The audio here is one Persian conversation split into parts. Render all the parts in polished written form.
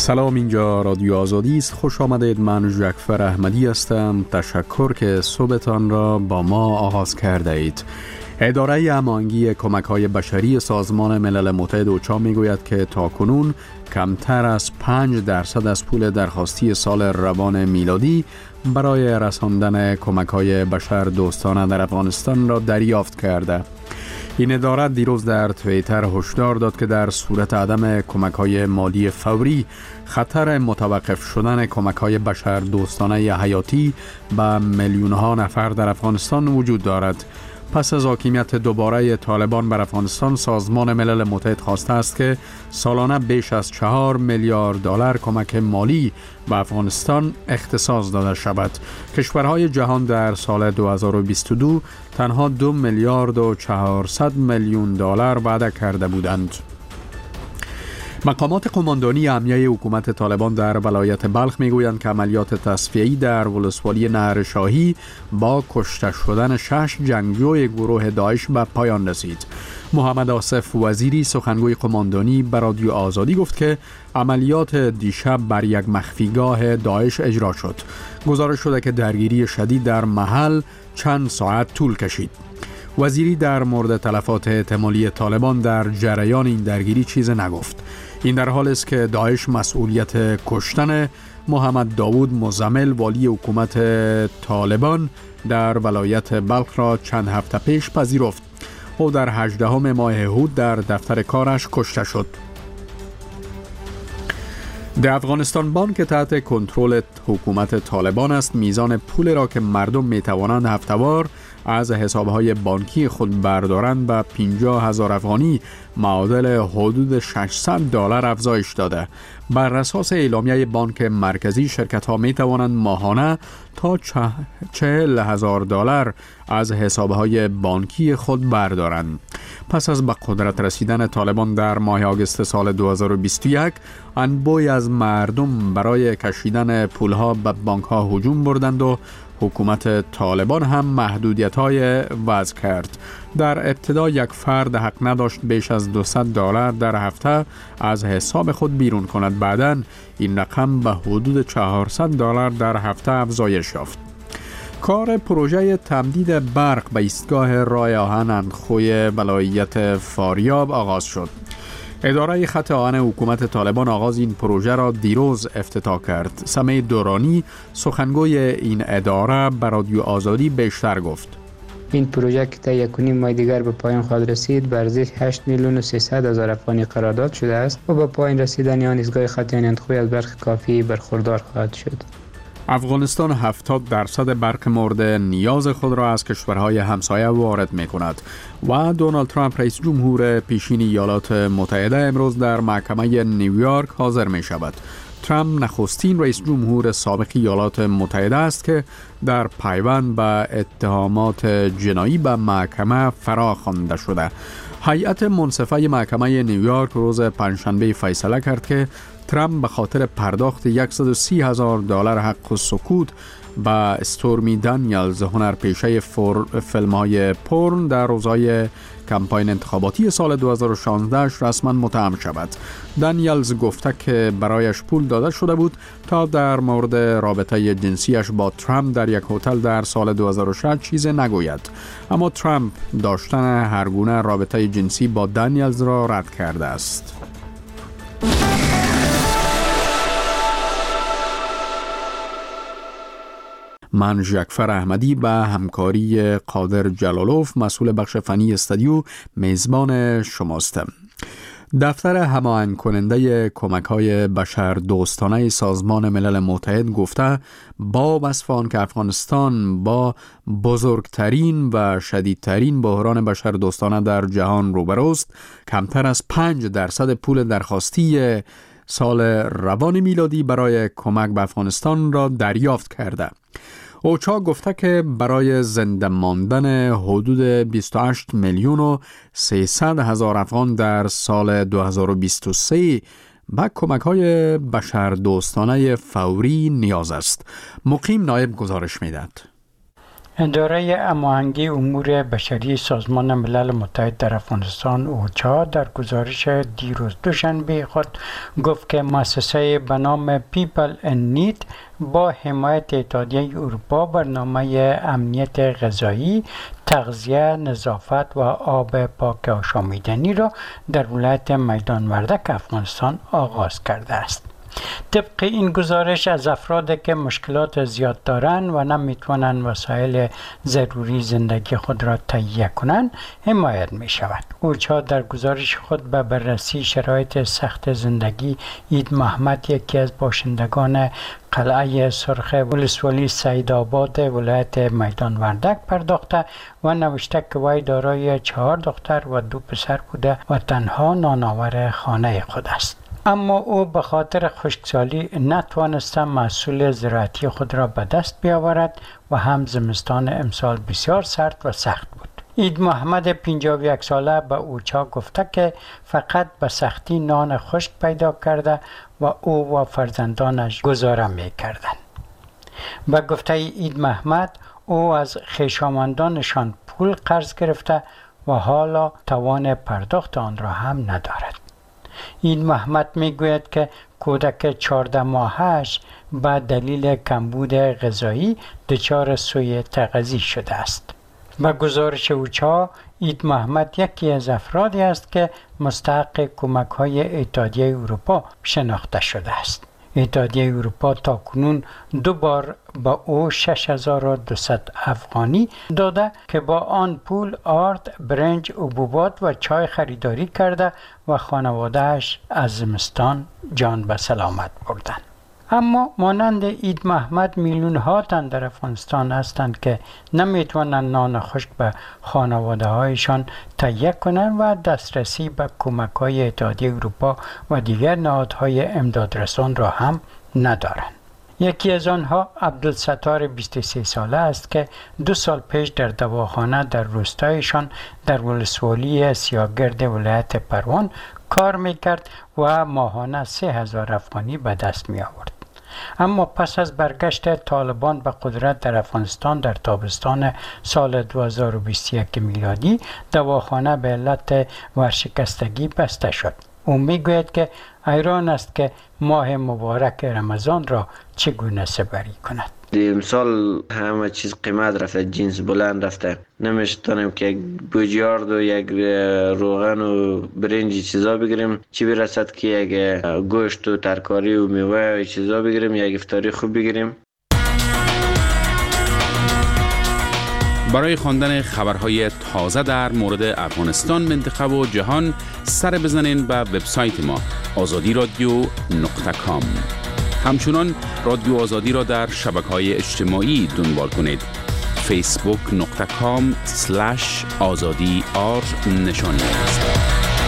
سلام، اینجا رادیو آزادی است. خوش آمدید. من جعفر احمدی هستم. تشکر که صبحتان را با ما آغاز کرده اید. اداره هماهنگی کمک‌های بشری سازمان ملل متحد اوچا میگوید که تاکنون کمتر از 5% از پول درخواستی سال روان میلادی برای رساندن کمک‌های بشر دوستانه در افغانستان را دریافت کرده. این اداره دیروز در توییتر هشدار داد که در صورت عدم کمک‌های مالی فوری خطر متوقف شدن کمک‌های بشر دوستانه حیاتی به میلیون‌ها نفر در افغانستان وجود دارد. پس از حاکمیت دوباره طالبان بر افغانستان، سازمان ملل متحد خواسته است که سالانه بیش از 4 میلیارد دلار کمک مالی به افغانستان اختصاص داده شود. کشورهای جهان در سال 2022 تنها 2 میلیارد و 400 میلیون دلار وعده کرده بودند. مقامات قماندانی امنیه حکومت طالبان در ولایت بلخ میگویند که عملیات تصفیه‌ای در ولسوالی نهر شاهی با کشته شدن 6 جنگجوی گروه داعش به پایان رسید. محمد آصف وزیری سخنگوی قماندانی به رادیو آزادی گفت که عملیات دیشب بر یک مخفیگاه داعش اجرا شد. گزارش شده که درگیری شدید در محل چند ساعت طول کشید. وزیری در مورد تلفات احتمالی طالبان در جریان این درگیری چیز نگفت. این در حال است که داعش مسئولیت کشتن محمد داوود مزمل والی حکومت طالبان در ولایت بلخ را چند هفته پیش پذیرفت. او در 18 ماه هود در دفتر کارش کشته شد. در افغانستان بانک که تحت کنترل حکومت طالبان است، میزان پول را که مردم میتوانند هفته‌وار از حسابهای بانکی خود بردارند به 50,000 افغانی معادل حدود 600 دلار افزایش داده. بر اساس اعلامیه بانک مرکزی، شرکت‌ها میتوانند ماهانه تا 40,000 دلار از حسابهای بانکی خود بردارند. پس از به قدرت رسیدن طالبان در ماه آگوست سال 2021، انبوهی از مردم برای کشیدن پولها به بانک‌ها هجوم بردند و حکومت طالبان هم محدودیت‌های وضع کرد. در ابتدا یک فرد حق نداشت بیش از 200 دلار در هفته از حساب خود بیرون کند. بعداً این رقم به حدود 400 دلار در هفته افزایش یافت. کار پروژه تمدید برق به ایستگاه راه آهن اندخوی ولایت فاریاب آغاز شد. اداره خط آهن حکومت طالبان آغاز این پروژه را دیروز افتتاح کرد. سمیع دورانی سخنگوی این اداره به رادیو آزادی بیشتر گفت. این پروژه که تا 1.5 ماه دیگر به پایان خواهد رسید، بر ارزش 8,300,000 افغانی قرارداد شده است و با پایان رسیدن آن ایستگاه خط آهن اندخوی از برق کافی برخوردار خواهد شد. افغانستان 70% برق مورد نیاز خود را از کشورهای همسایه وارد می کند و دونالد ترامپ رئیس جمهور پیشین ایالات متحده امروز در محکمه نیویورک حاضر می شود. ترامپ نخستین رئیس جمهور سابق ایالات متحده است که در پیوند به اتهامات جنایی به محکمه فرا خوانده شده. هیئت منصفه محکمه نیویورک روز پنجشنبه فیصله کرد که ترامپ به خاطر پرداخت 130,000 دلار حق السکوت به استورمی دانیلز، هنرپیشه فیلم‌های پورن، در روزهای کمپاین انتخاباتی سال 2016 رسما متهم شود. دانیلز گفته که برایش پول داده شده بود تا در مورد رابطه جنسیش با ترامپ در یک هتل در سال 2006 چیز نگوید. اما ترامپ داشتن هر گونه رابطه جنسی با دانیلز را رد کرده است. من جعفر احمدی به همکاری قادر جلالوف، مسئول بخش فنی استودیو، میزبان شماستم. دفتر هماهنگ کننده کمک‌های بشر دوستانه سازمان ملل متحد گفته با وصف آن که افغانستان با بزرگترین و شدیدترین بحران بشر دوستانه در جهان روبروست، کمتر از 5% پول درخواستی سال روان میلادی برای کمک به افغانستان را دریافت کرده. اوچا گفته که برای زنده ماندن حدود 28 میلیون و 300 هزار افغان در سال 2023 به کمک‌های بشر دوستانه فوری نیاز است. مقیم نایب گزارش می‌دهد. اداره هماهنگی امور بشری سازمان ملل متحد در افغانستان اوچا در گزارش دیروز دوشنبه خود گفت که مؤسسه به نام People in Need با حمایت اتحادیه اروپا برنامه امنیت غذایی، تغذیه، نظافت و آب پاک آشامیدنی را در ولایت میدان وردک افغانستان آغاز کرده است. طبق این گزارش از افرادی که مشکلات زیاد دارند و نمیتوانند وسایل ضروری زندگی خود را تهیه کنند حمایت می شود. اوچا در گزارش خود به بررسی شرایط سخت زندگی عید محمد، یکی از باشندگان قلعه سرخ ولسوالی سیدآباد ولایت میدان وردک پرداخته و نوشته که وی دارای 4 دختر و 2 پسر بوده و تنها نانآور خانه خود است. اما او به خاطر خشکسالی نتوانسته محصول زراعتی خود را به دست بیاورد و هم زمستان امسال بسیار سرد و سخت بود. عید محمد 51 ساله به اوچا گفته که فقط به سختی نان خشک پیدا کرده و او و فرزندانش گزاره می کردند. به گفته عید محمد، او از خویشاوندانشان پول قرض گرفته و حالا توان پرداخت آن را هم ندارد. عید محمد میگوید که کودک 14 ماهش به دلیل کمبود غذایی دچار سوء تغذیه شده است. به گزارش اوچا، عید محمد یکی از افرادی است که مستحق کمک‌های اتحادیه اروپا شناخته شده است. اتحادیه اروپا تاکنون 2 بار با او 6200 افغانی داده که با آن پول آرد، برنج، حبوبات و چای خریداری کرده و خانواده‌اش از زمستان جان به سلامت بردند. اما مانند عید محمد میلیون‌ها تن در افغانستان هستند که نمیتوانند نان خشک به خانواده‌هایشان تهیه کنند و دسترسی به کمک‌های اتحادیه اروپا و دیگر نهادهای امدادرسان را هم ندارند. یکی از آنها عبدالستار 23 ساله است که 2 سال پیش در دواخانه در روستایشان در ولسوالی سیاگرد ولایت پروان کار میکرد و ماهانه 3000 افغانی به دست می آورد. اما پس از برگشت طالبان به قدرت در افغانستان در تابستان سال 2021 میلادی دواخانه به علت ورشکستگی بسته شد. او میگوید که حیران است که ماه مبارک رمضان را چگونه سپری کند. امسال همه چیز قیمت رفته، جنس بلند رفته، نمیشتونیم که یک بوجیارد و یک روغن و برنج چیزا بگیریم، چی برسد که یک گوشت و ترکاری و میوه و چیزا بگیریم، یک افطاری خوب بگیریم. برای خواندن خبرهای تازه در مورد افغانستان، منطقه و جهان سر بزنین به وبسایت ما azadiradio.com. همچنان رادیو آزادی را در شبکه‌های اجتماعی دنبال کنید. facebook.com/azadi_r نشانی است.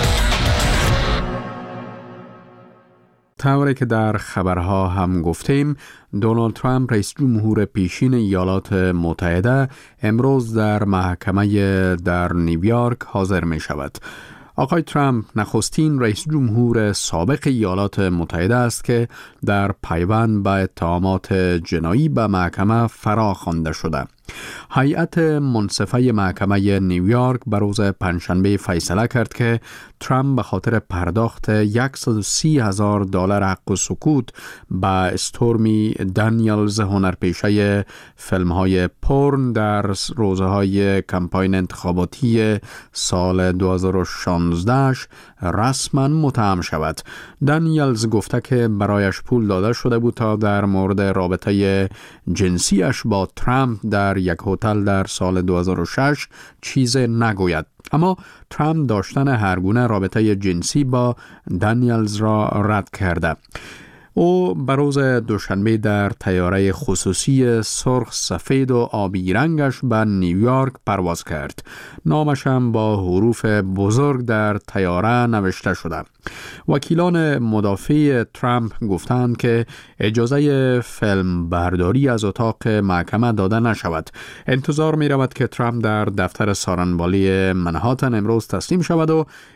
طوری که در خبرها هم گفتیم، دونالد ترامپ رئیس جمهور پیشین ایالات متحده امروز در محکمه در نیویورک حاضر می شود. آقای ترامپ نخستین رئیس جمهور سابق ایالات متحده است که در پیوند به اتهامات جنایی به محکمه فرا خوانده شده. هیئت منصفه محکمه نیویورک به روز پنجشنبه فیصله کرد که ترامپ به خاطر پرداخت $130,000 حق سکوت به استورمی دانیلز، هنرپیشه فیلم‌های پورن، در روزهای کمپاین انتخاباتی سال 2016 رسما متهم شود. دانیلز گفته که برایش پول داده شده بود تا در مورد رابطه جنسیش با ترامپ در یک هتل در سال 2006 چیز نگوید. اما ترامپ داشتن هر گونه رابطه جنسی با دانیلز را رد کرده. او به روز دوشنبه در طیاره خصوصی سرخ سفید و آبی رنگش به نیویورک پرواز کرد. نامش هم با حروف بزرگ در طیاره نوشته شده. وکیلان مدافع ترامپ گفتند که اجازه فیلم برداری از اتاق محکمه داده نشود. انتظار می رود که ترامپ در دفتر سارنبالی منهاتن امروز تسلیم شود و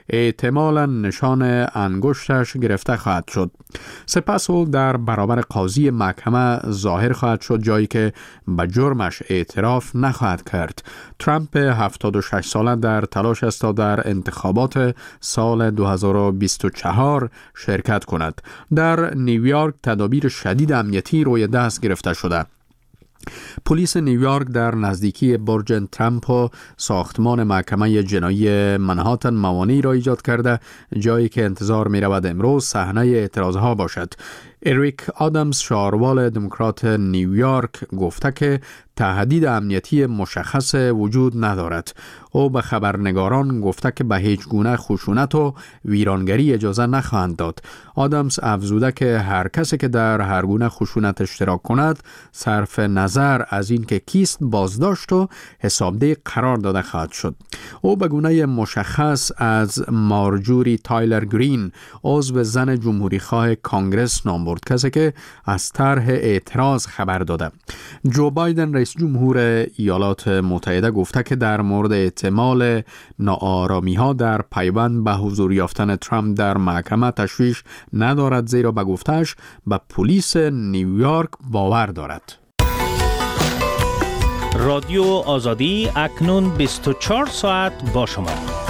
احتمالاً نشان انگشتش گرفته خواهد شد. سپس او در برابر قاضی محکمه ظاهر خواهد شد، جایی که به جرمش اعتراف نخواهد کرد. ترامپ 76 ساله در تلاش است تا در انتخابات سال 2024 شرکت کند. در نیویورک تدابیر شدید امنیتی روی دست گرفته شده. پلیس نیویورک در نزدیکی برج ترامپ و ساختمان محکمه جنایی منهاتن موانعی را ایجاد کرده، جایی که انتظار می رود امروز صحنه اعتراضها باشد. اریک آدامز، شاروال دموکرات نیویورک، گفته که تهدید امنیتی مشخص وجود ندارد. او به خبرنگاران گفته که به هیچ گونه خشونت و ویرانگری اجازه نخواهند داد. آدامز افزوده که هر کسی که در هر گونه خشونت اشتراک کند صرف نظر از این که کیست بازداشت و حسابدهی قرار داده خواهد شد. او به گونه مشخص از مارجوری تایلر گرین، عضو زن جمهوری خواه کانگرس، نام برد، کسی که از طرح اعتراض خبر داده. جو بایدن، رئیس جمهور ایالات متحده، گفته که در مورد احتمال ناآرامی ها در پیوند به حضور یافتن ترامپ در محکمه تشویش ندارد، زیرا به گفتهش به پلیس نیویورک باور دارد. رادیو آزادی اکنون 24 ساعت با شما.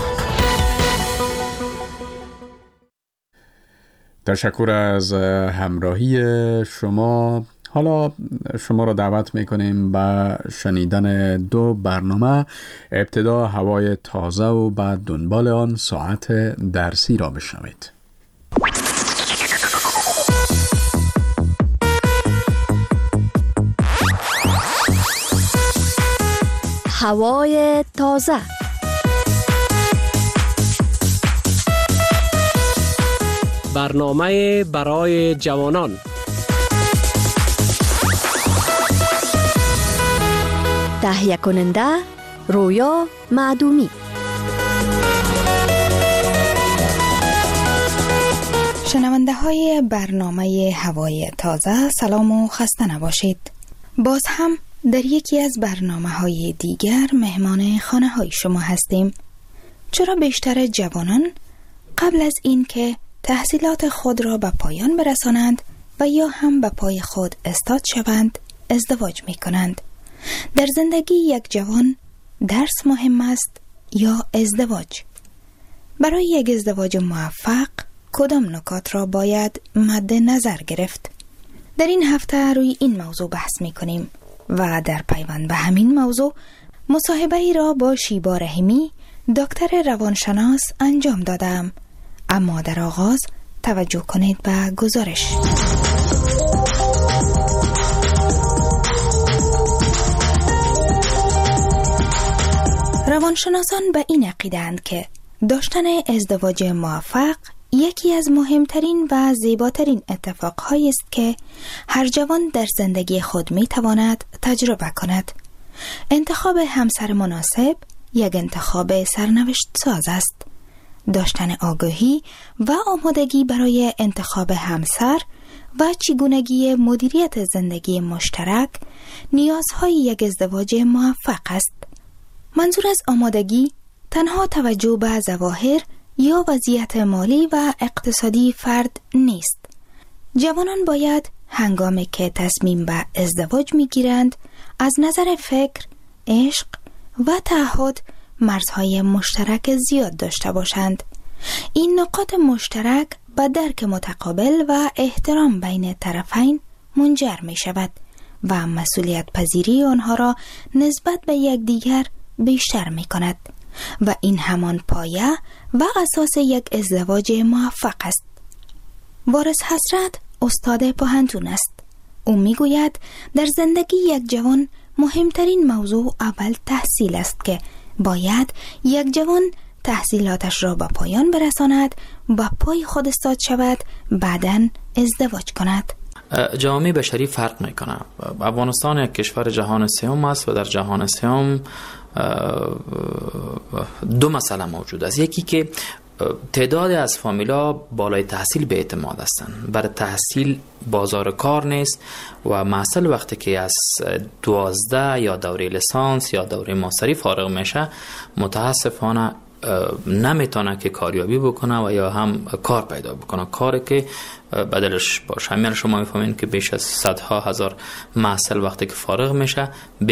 تشکر از همراهی شما. حالا شما را دعوت میکنیم به شنیدن دو برنامه. ابتدا هوای تازه و بعد دنبال آن ساعت درسی را بشنوید. هوای تازه. برنامه برای جوانان. تهیه کننده رویا معدومی. شنونده های برنامه هوای تازه، سلام و خسته نباشید. باز هم در یکی از برنامه های دیگر مهمان خانه های شما هستیم. چرا بیشتر جوانان قبل از این که تحصیلات خود را به پایان برسانند و یا هم به پای خود استاد شوند ازدواج می کنند؟ در زندگی یک جوان درس مهم است یا ازدواج؟ برای یک ازدواج موفق کدام نکات را باید مد نظر گرفت؟ در این هفته روی این موضوع بحث می کنیم و در پیوند به همین موضوع مصاحبه ای را با شیبا رحیمی، دکتر روانشناس انجام دادم. اما در آغاز توجه کنید به گزارش. روانشناسان به این عقیده‌اند که داشتن ازدواج موفق یکی از مهمترین و زیباترین اتفاقهایی است که هر جوان در زندگی خود می‌تواند تجربه کند. انتخاب همسر مناسب یک انتخاب سرنوشت ساز است. داشتن آگاهی و آمادگی برای انتخاب همسر و چگونگی مدیریت زندگی مشترک نیازهای یک ازدواج موفق است. منظور از آمادگی تنها توجه به ظواهر یا وضعیت مالی و اقتصادی فرد نیست. جوانان باید هنگامی که تصمیم به ازدواج می‌گیرند از نظر فکر، عشق و تعهد مرزهای مشترک زیاد داشته باشند. این نقاط مشترک به درک متقابل و احترام بین طرفین منجر می شود و مسئولیت پذیری آنها را نسبت به یکدیگر بیشتر می کند و این همان پایه و اساس یک ازدواج موفق است. وارث حسرت استاد پاهنتون است. او می گوید در زندگی یک جوان مهمترین موضوع اول تحصیل است که باید یک جوان تحصیلاتش را به پایان برساند، با پای خود استاد شود، بعداً ازدواج کند. جامعه بشری فرق میکنه. افغانستان یک کشور جهان سوم است و در جهان سوم دو مسئله موجود است. یکی که تعداد از فامیلا بالای تحصیل به اعتماد هستند. برای تحصیل بازار کار نیست و محصل وقتی که از 12 یا دوره لیسانس یا دوره ماستری فارغ میشه، متاسفانه نمیتونه که کاریابی بکنه و یا هم کار پیدا بکنه، کاری که بدلش باشه. همین شما میفهمین که بیش از صدها هزار محصل وقتی که فارغ میشه